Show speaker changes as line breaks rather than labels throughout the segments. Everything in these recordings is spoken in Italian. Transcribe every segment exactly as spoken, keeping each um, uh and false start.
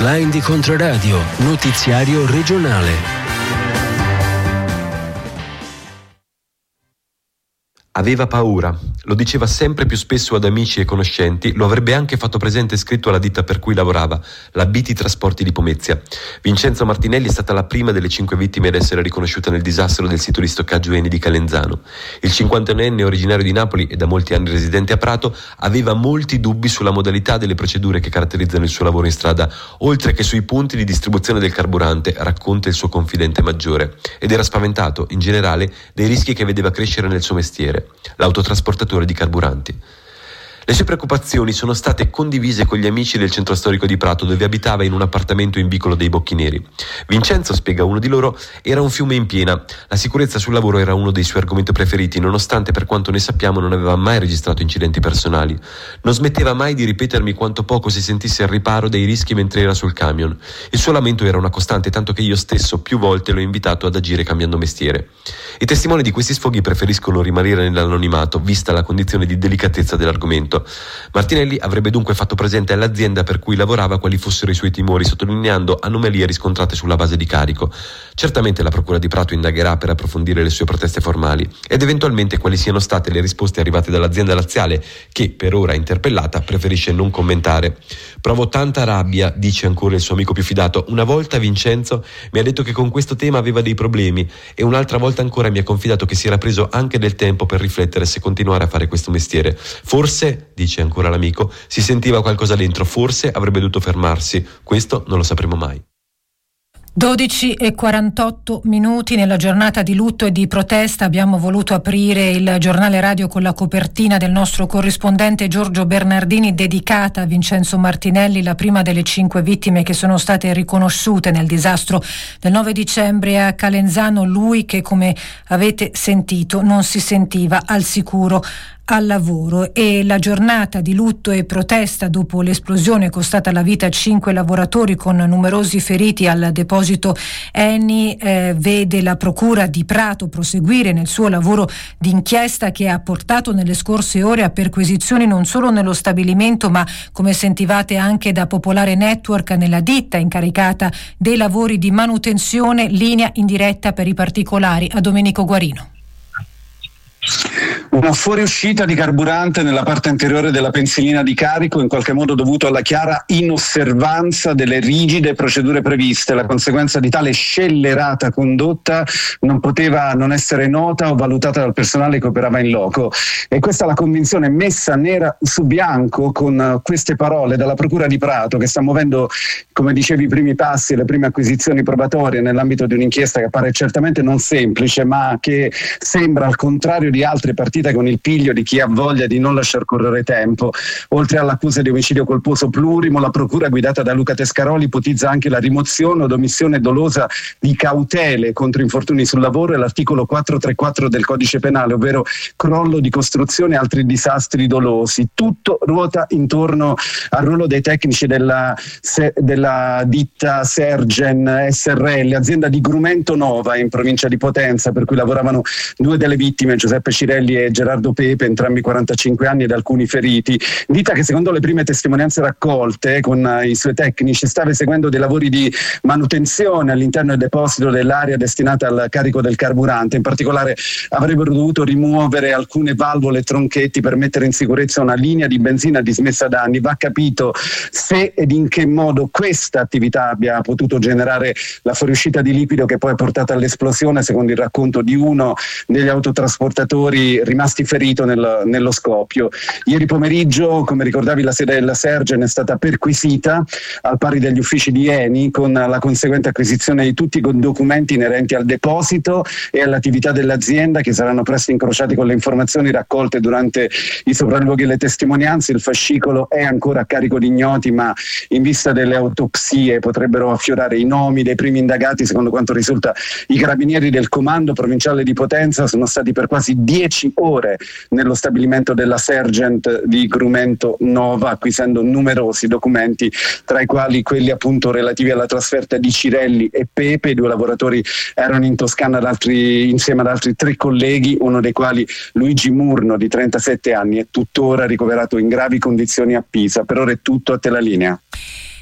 Newsline di Controradio, notiziario regionale.
Aveva paura, lo diceva sempre più spesso ad amici e conoscenti, lo avrebbe anche fatto presente scritto alla ditta per cui lavorava, la B T Trasporti di Pomezia. Vincenzo Martinelli è stata la prima delle cinque vittime ad essere riconosciuta nel disastro del sito di stoccaggio Eni di Calenzano. Il cinquantanenne originario di Napoli e da molti anni residente a Prato aveva molti dubbi sulla modalità delle procedure che caratterizzano il suo lavoro in strada, oltre che sui punti di distribuzione del carburante, racconta il suo confidente maggiore, ed era spaventato, in generale, dei rischi che vedeva crescere nel suo mestiere, l'autotrasportatore di carburanti. Le sue preoccupazioni sono state condivise con gli amici del centro storico di Prato, dove abitava in un appartamento in vicolo dei Bocchi Neri. Vincenzo, spiega uno di loro, era un fiume in piena. La sicurezza sul lavoro era uno dei suoi argomenti preferiti, nonostante, per quanto ne sappiamo, non aveva mai registrato incidenti personali. Non smetteva mai di ripetermi quanto poco si sentisse al riparo dei rischi mentre era sul camion. Il suo lamento era una costante, tanto che io stesso più volte l'ho invitato ad agire cambiando mestiere. I testimoni di questi sfoghi preferiscono rimanere nell'anonimato, vista la condizione di delicatezza dell'argomento. Martinelli avrebbe dunque fatto presente all'azienda per cui lavorava quali fossero i suoi timori, sottolineando anomalie riscontrate sulla base di carico. Certamente la Procura di Prato indagherà per approfondire le sue proteste formali ed eventualmente quali siano state le risposte arrivate dall'azienda laziale, che per ora interpellata preferisce non commentare. Provo tanta rabbia, dice ancora il suo amico più fidato. Una volta Vincenzo mi ha detto che con questo tema aveva dei problemi e un'altra volta ancora mi ha confidato che si era preso anche del tempo per riflettere se continuare a fare questo mestiere. Forse, dice ancora l'amico, si sentiva qualcosa dentro, forse avrebbe dovuto fermarsi. Questo non lo sapremo mai.
dodici e quarantotto minuti. Nella giornata di lutto e di protesta abbiamo voluto aprire il giornale radio con la copertina del nostro corrispondente Giorgio Bernardini, dedicata a Vincenzo Martinelli, la prima delle cinque vittime che sono state riconosciute nel disastro del nove dicembre a Calenzano. Lui che, come avete sentito, non si sentiva al sicuro al lavoro. E la giornata di lutto e protesta dopo l'esplosione costata la vita a cinque lavoratori con numerosi feriti al deposito Eni eh, vede la Procura di Prato proseguire nel suo lavoro di inchiesta, che ha portato nelle scorse ore a perquisizioni non solo nello stabilimento, ma, come sentivate, anche da Popolare Network nella ditta incaricata dei lavori di manutenzione. Linea in diretta per i particolari a Domenico Guarino.
Una fuoriuscita di carburante nella parte anteriore della pensilina di carico, in qualche modo dovuto alla chiara inosservanza delle rigide procedure previste. La conseguenza di tale scellerata condotta non poteva non essere nota o valutata dal personale che operava in loco. E questa è la convinzione messa nera su bianco con queste parole dalla Procura di Prato, che sta muovendo, come dicevi, i primi passi, le prime acquisizioni probatorie nell'ambito di un'inchiesta che appare certamente non semplice, ma che sembra, al contrario di altre partite, con il piglio di chi ha voglia di non lasciar correre tempo. Oltre all'accusa di omicidio colposo plurimo, la procura guidata da Luca Tescaroli ipotizza anche la rimozione o omissione dolosa di cautele contro infortuni sul lavoro e l'articolo quattrocentotrentaquattro del codice penale, ovvero crollo di costruzione e altri disastri dolosi. Tutto ruota intorno al ruolo dei tecnici della, della ditta Sergen S R L, azienda di Grumento Nova in provincia di Potenza, per cui lavoravano due delle vittime, Giuseppe Cirelli e Gerardo Pepe, entrambi quarantacinque anni ed alcuni feriti. Ditta che, secondo le prime testimonianze raccolte con i suoi tecnici, stava eseguendo dei lavori di manutenzione all'interno del deposito dell'area destinata al carico del carburante. In particolare avrebbero dovuto rimuovere alcune valvole e tronchetti per mettere in sicurezza una linea di benzina dismessa da anni. Va capito se ed in che modo questa attività abbia potuto generare la fuoriuscita di liquido che poi ha portato all'esplosione, secondo il racconto di uno degli autotrasportatori rimasti ferito nel, nello scoppio. Ieri pomeriggio, come ricordavi, la sede della Sergen è stata perquisita al pari degli uffici di Eni, con la conseguente acquisizione di tutti i documenti inerenti al deposito e all'attività dell'azienda, che saranno presto incrociati con le informazioni raccolte durante i sopralluoghi e le testimonianze. Il fascicolo è ancora a carico di ignoti, ma in vista delle autopsie potrebbero affiorare i nomi dei primi indagati. Secondo quanto risulta, i carabinieri del comando provinciale di Potenza sono stati per quasi dieci ore nello stabilimento della Sergent di Grumento Nova, acquisendo numerosi documenti, tra i quali quelli appunto relativi alla trasferta di Cirelli e Pepe. I due lavoratori erano in Toscana ad altri, insieme ad altri tre colleghi, uno dei quali, Luigi Murno, di trentasette anni, è tuttora ricoverato in gravi condizioni a Pisa. Per ora è tutto, a te la linea.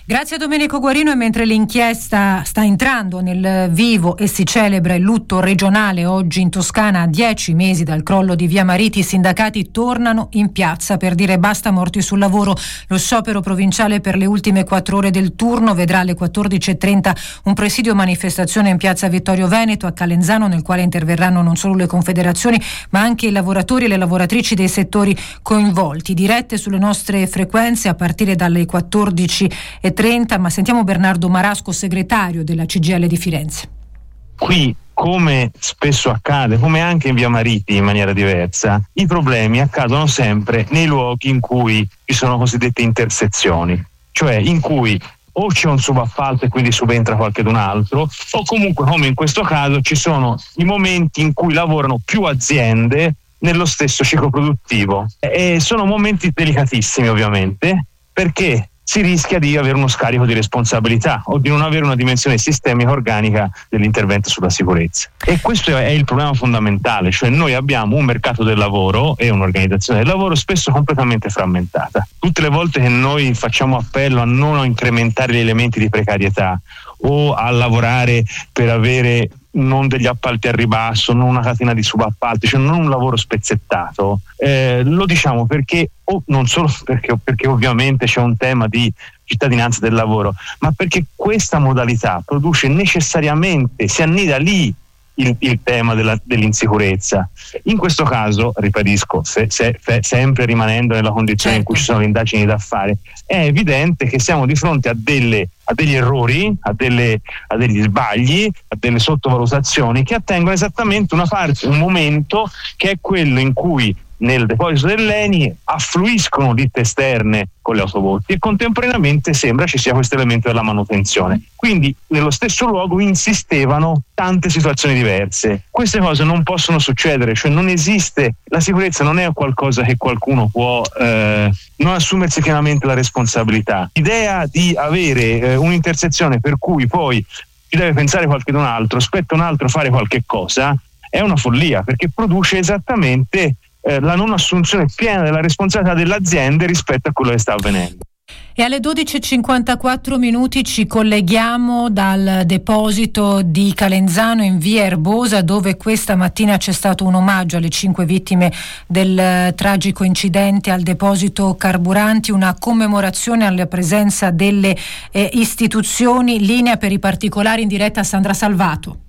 Grazie a Domenico Guarino. E mentre l'inchiesta sta entrando nel vivo e si celebra il lutto regionale oggi in Toscana a dieci mesi dal crollo di Via Mariti, i sindacati tornano in piazza per dire basta morti sul lavoro. Lo sciopero provinciale per le ultime quattro ore del turno vedrà alle quattordici e trenta un presidio manifestazione in piazza Vittorio Veneto a Calenzano, nel quale interverranno non solo le confederazioni ma anche i lavoratori e le lavoratrici dei settori coinvolti. Dirette sulle nostre frequenze a partire dalle quattordici e trenta, ma sentiamo Bernardo Marasco, segretario della C G I L di Firenze.
Qui, come spesso accade, come anche in Via Mariti in maniera diversa, i problemi accadono sempre nei luoghi in cui ci sono cosiddette intersezioni, cioè in cui o c'è un subappalto e quindi subentra qualcun altro, o comunque, come in questo caso, ci sono i momenti in cui lavorano più aziende nello stesso ciclo produttivo. E sono momenti delicatissimi, ovviamente, perché si rischia di avere uno scarico di responsabilità o di non avere una dimensione sistemica organica dell'intervento sulla sicurezza. E questo è il problema fondamentale, cioè noi abbiamo un mercato del lavoro e un'organizzazione del lavoro spesso completamente frammentata. Tutte le volte che noi facciamo appello a non incrementare gli elementi di precarietà o a lavorare per avere non degli appalti al ribasso, non una catena di subappalti, cioè non un lavoro spezzettato, eh, lo diciamo perché, o non solo perché, perché ovviamente c'è un tema di cittadinanza del lavoro, ma perché questa modalità produce necessariamente, si annida lì il, il tema della, dell'insicurezza. In questo caso, ribadisco, se, se, se, sempre rimanendo nella condizione in cui ci sono le indagini da fare, è evidente che siamo di fronte a delle a degli errori, a, delle, a degli sbagli, a delle sottovalutazioni che attengono esattamente una parte, un momento che è quello in cui nel deposito dell'E N I affluiscono ditte esterne con le autobotti e contemporaneamente sembra ci sia questo elemento della manutenzione. Quindi nello stesso luogo insistevano tante situazioni diverse. Queste cose non possono succedere, cioè non esiste, la sicurezza non è qualcosa che qualcuno può eh, non assumersi pienamente la responsabilità. L'idea di avere eh, un'intersezione per cui poi ci deve pensare qualcun altro, spetta un altro fare qualche cosa, è una follia, perché produce esattamente Eh, la non assunzione piena della responsabilità dell'azienda rispetto a quello che sta avvenendo.
E alle dodici e cinquantaquattro minuti ci colleghiamo dal deposito di Calenzano in via Erbosa, dove questa mattina c'è stato un omaggio alle cinque vittime del eh, tragico incidente al deposito carburanti, una commemorazione alla presenza delle eh, istituzioni. Linea per i particolari in diretta a Sandra Salvato.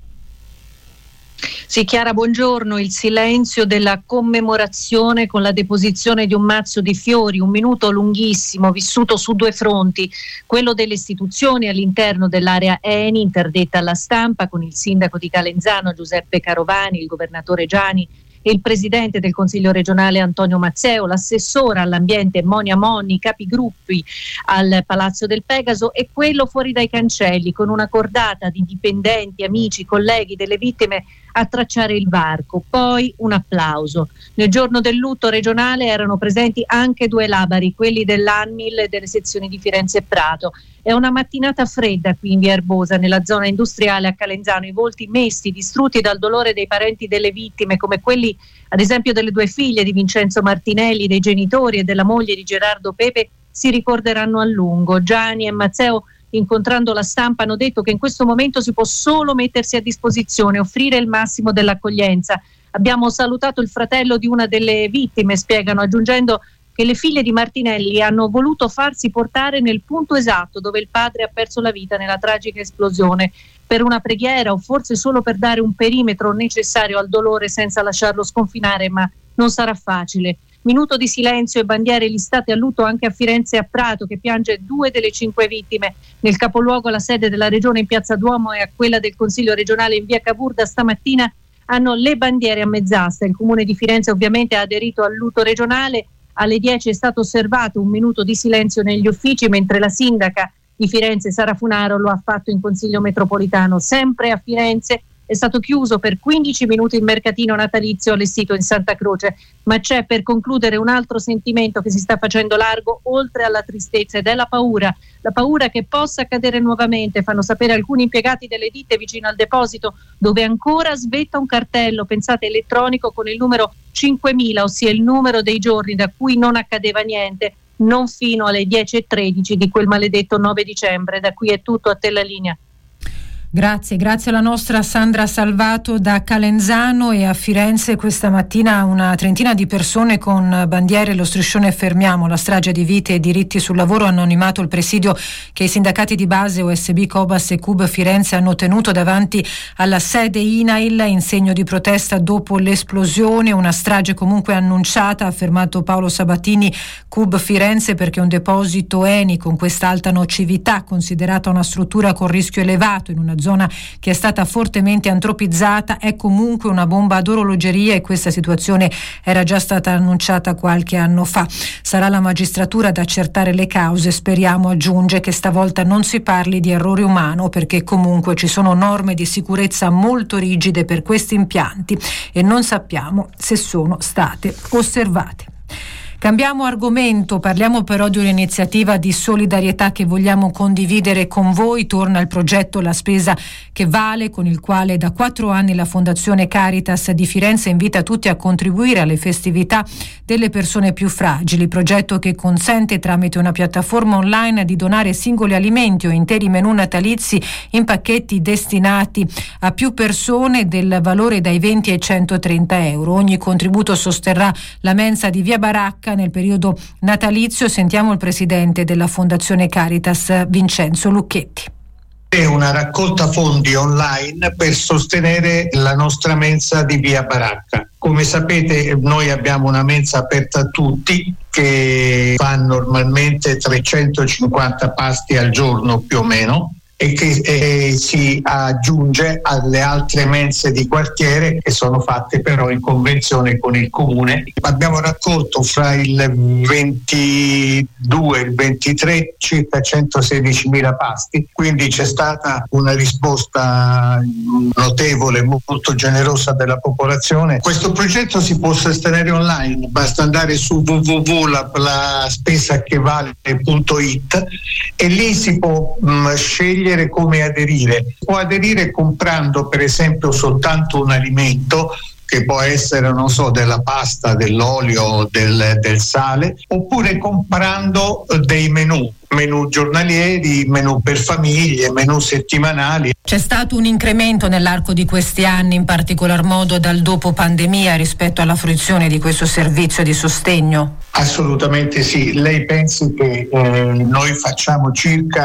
Sì, Chiara, buongiorno. Il silenzio della commemorazione con la deposizione di un mazzo di fiori, un minuto lunghissimo, vissuto su due fronti, quello delle istituzioni all'interno dell'area E N I, interdetta alla stampa, con il sindaco di Calenzano Giuseppe Carovani, il governatore Giani e il presidente del Consiglio regionale Antonio Mazzeo, l'assessora all'ambiente Monia Monni, capigruppi al Palazzo del Pegaso, e quello fuori dai cancelli, con una cordata di dipendenti, amici, colleghi delle vittime a tracciare il varco. Poi un applauso. Nel giorno del lutto regionale erano presenti anche due labari, quelli dell'Anmil e delle sezioni di Firenze e Prato. È una mattinata fredda qui in via Erbosa, nella zona industriale a Calenzano. I volti messi, distrutti dal dolore dei parenti delle vittime, come quelli ad esempio delle due figlie di Vincenzo Martinelli, dei genitori e della moglie di Gerardo Pepe, si ricorderanno a lungo. Giani e Mazzeo, incontrando la stampa, hanno detto che in questo momento si può solo mettersi a disposizione, offrire il massimo dell'accoglienza. Abbiamo salutato il fratello di una delle vittime, spiegano, aggiungendo che le figlie di Martinelli hanno voluto farsi portare nel punto esatto dove il padre ha perso la vita nella tragica esplosione, per una preghiera o forse solo per dare un perimetro necessario al dolore senza lasciarlo sconfinare, ma non sarà facile. Minuto di silenzio e bandiere listate a lutto anche a Firenze e a Prato, che piange due delle cinque vittime. Nel capoluogo, la sede della regione in Piazza Duomo, e a quella del Consiglio regionale in via Cavour stamattina hanno le bandiere a mezz'asta. Il comune di Firenze ovviamente ha aderito al lutto regionale. Alle dieci è stato osservato un minuto di silenzio negli uffici, mentre la sindaca di Firenze Sara Funaro lo ha fatto in Consiglio metropolitano. Sempre a Firenze è stato chiuso per quindici minuti il mercatino natalizio allestito in Santa Croce, ma c'è, per concludere, un altro sentimento che si sta facendo largo oltre alla tristezza, ed è la paura, la paura che possa accadere nuovamente. Fanno sapere alcuni impiegati delle ditte vicino al deposito, dove ancora svetta un cartello, pensate, elettronico, con il numero cinquemila, ossia il numero dei giorni da cui non accadeva niente. non fino alle dieci e tredici di quel maledetto nove dicembre. Da qui è tutto, a te la linea.
Grazie, grazie alla nostra Sandra Salvato da Calenzano. E a Firenze questa mattina una trentina di persone con bandiere e lo striscione "Fermiamo la strage di vite e diritti sul lavoro" hanno animato il presidio che i sindacati di base O S B, Cobas e C U B Firenze hanno tenuto davanti alla sede I N A I L in segno di protesta dopo l'esplosione. Una strage comunque annunciata, ha affermato Paolo Sabatini, C U B Firenze, perché un deposito ENI con questa alta nocività, considerata una struttura con rischio elevato in una zona che è stata fortemente antropizzata, è comunque una bomba ad orologeria, e questa situazione era già stata annunciata qualche anno fa. Sarà la magistratura ad accertare le cause. Speriamo, aggiunge, che stavolta non si parli di errore umano, perché comunque ci sono norme di sicurezza molto rigide per questi impianti e non sappiamo se sono state osservate. Cambiamo argomento, parliamo però di un'iniziativa di solidarietà che vogliamo condividere con voi. Torna il progetto La Spesa che Vale, con il quale da quattro anni la Fondazione Caritas di Firenze invita tutti a contribuire alle festività delle persone più fragili. Progetto che consente, tramite una piattaforma online, di donare singoli alimenti o interi menù natalizi in pacchetti destinati a più persone, del valore dai venti ai centotrenta euro. Ogni contributo sosterrà la mensa di Via Baracca nel periodo natalizio. Sentiamo il presidente della Fondazione Caritas, Vincenzo Lucchetti.
È una raccolta fondi online per sostenere la nostra mensa di Via Baracca. Come sapete, noi abbiamo una mensa aperta a tutti, che fa normalmente trecentocinquanta pasti al giorno più o meno, e che eh, si aggiunge alle altre mense di quartiere, che sono fatte però in convenzione con il comune. Abbiamo raccolto fra il ventidue e il ventitré circa centosedicimila pasti, quindi c'è stata una risposta notevole, molto generosa della popolazione. Questo progetto si può sostenere online, basta andare su w w w punto la spesa che vale punto i t e lì si può mh, scegliere come aderire. Può aderire comprando per esempio soltanto un alimento, che può essere, non so, della pasta, dell'olio, del, del sale, oppure comprando dei menù, menù giornalieri, menù per famiglie, menù settimanali.
C'è stato un incremento nell'arco di questi anni, in particolar modo dal dopo pandemia, rispetto alla fruizione di questo servizio di sostegno?
Assolutamente sì. Lei pensi che eh, noi facciamo circa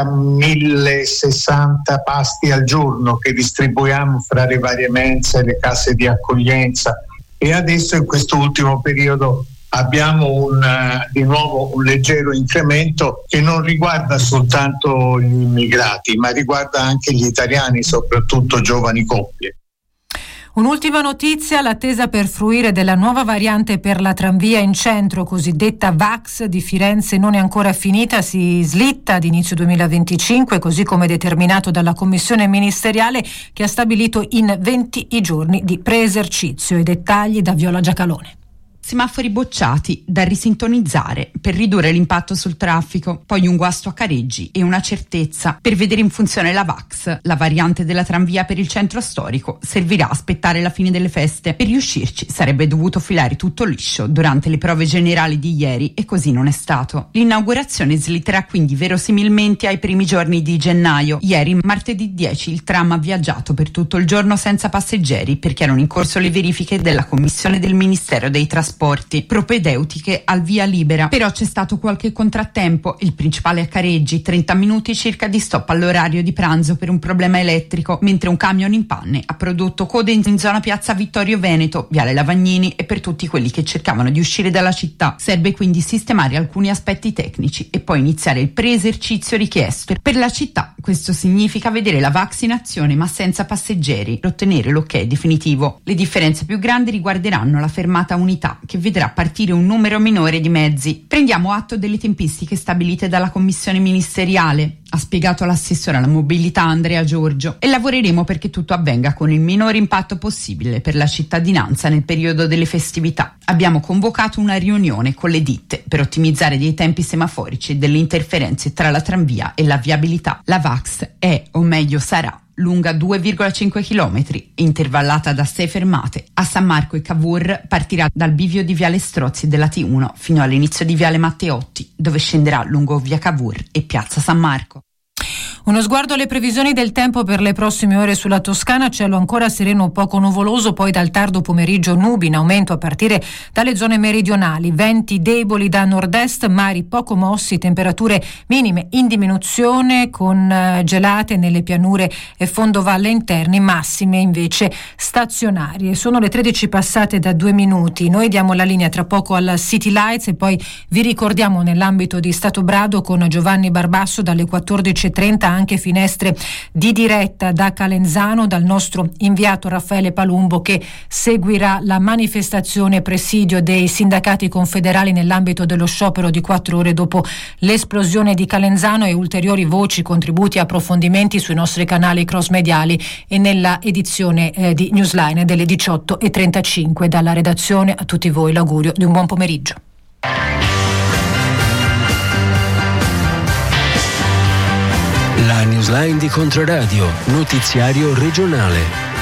millesessanta pasti al giorno che distribuiamo fra le varie mense, le case di accoglienza, e adesso in questo ultimo periodo abbiamo un, uh, di nuovo un leggero incremento che non riguarda soltanto gli immigrati, ma riguarda anche gli italiani, soprattutto giovani coppie.
Un'ultima notizia: l'attesa per fruire della nuova variante per la tranvia in centro, cosiddetta VAX, di Firenze non è ancora finita, si slitta ad inizio duemilaventicinque, così come determinato dalla commissione ministeriale, che ha stabilito in venti i giorni di preesercizio. I dettagli da Viola Giacalone.
Semafori bocciati da risintonizzare per ridurre l'impatto sul traffico, poi un guasto a Careggi e una certezza: per vedere in funzione la VAX, la variante della tranvia per il centro storico, servirà aspettare la fine delle feste. Per riuscirci sarebbe dovuto filare tutto liscio durante le prove generali di ieri, e così non è stato. L'inaugurazione slitterà quindi verosimilmente ai primi giorni di gennaio. Ieri, martedì dieci, il tram ha viaggiato per tutto il giorno senza passeggeri, perché erano in corso le verifiche della commissione del Ministero dei Trasporti, propedeutiche al via libera. Però c'è stato qualche contrattempo, il principale a Careggi, trenta minuti circa di stop all'orario di pranzo per un problema elettrico, mentre un camion in panne ha prodotto code in zona piazza Vittorio Veneto, viale Lavagnini, e per tutti quelli che cercavano di uscire dalla città. Serve quindi sistemare alcuni aspetti tecnici e poi iniziare il pre-esercizio richiesto. Per la città questo significa vedere la VAX in azione ma senza passeggeri, per ottenere l'ok definitivo. Le differenze più grandi riguarderanno la fermata Unità, che vedrà partire un numero minore di mezzi. Prendiamo atto delle tempistiche stabilite dalla commissione ministeriale, ha spiegato l'assessore alla mobilità Andrea Giorgio, e lavoreremo perché tutto avvenga con il minore impatto possibile per la cittadinanza nel periodo delle festività. Abbiamo convocato una riunione con le ditte per ottimizzare dei tempi semaforici e delle interferenze tra la tranvia e la viabilità. La VAX è, o meglio sarà, lunga due virgola cinque chilometri, intervallata da sei fermate. A San Marco e Cavour partirà dal bivio di Viale Strozzi della T uno fino all'inizio di Viale Matteotti, dove scenderà lungo via Cavour e piazza San Marco.
Uno sguardo alle previsioni del tempo per le prossime ore sulla Toscana: cielo ancora sereno, poco nuvoloso, poi dal tardo pomeriggio nubi in aumento a partire dalle zone meridionali, venti deboli da nord-est, mari poco mossi, temperature minime in diminuzione con uh, gelate nelle pianure e fondovalle interni, massime invece stazionarie. Sono le tredici passate da due minuti, noi diamo la linea tra poco alla City Lights e poi vi ricordiamo nell'ambito di Stato Brado con Giovanni Barbasso dalle quattordici e trenta anche finestre di diretta da Calenzano dal nostro inviato Raffaele Palumbo, che seguirà la manifestazione presidio dei sindacati confederali nell'ambito dello sciopero di quattro ore dopo l'esplosione di Calenzano, e ulteriori voci, contributi e approfondimenti sui nostri canali cross mediali e nella edizione eh, di Newsline delle diciotto e trentacinque. Dalla redazione a tutti voi l'augurio di un buon pomeriggio.
La Newsline di Controradio, notiziario regionale.